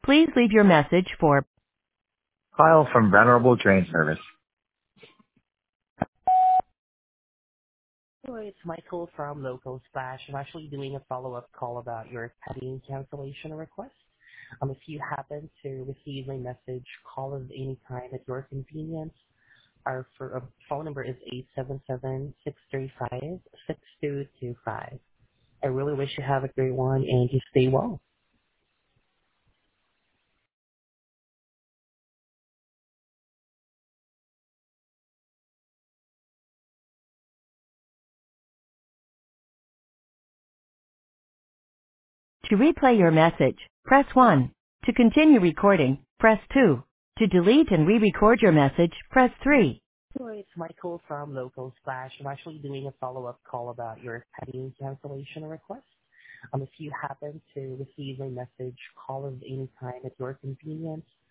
Please leave your message for Kyle from Venerable Train Service. Hello, it's Michael from Local Splash. I'm actually doing a follow-up call about your pending cancellation request. If you happen to receive my message, call us anytime at your convenience. Our phone number is 877-635-6225. I really wish you have a great one and you stay well. to replay your message, press 1. To continue recording, press 2. To delete and re-record your message, press 3. Hello, it's Michael from Local Splash. I'm actually doing a follow-up call about your pending cancellation request. If you happen to receive a message, call us anytime at your convenience.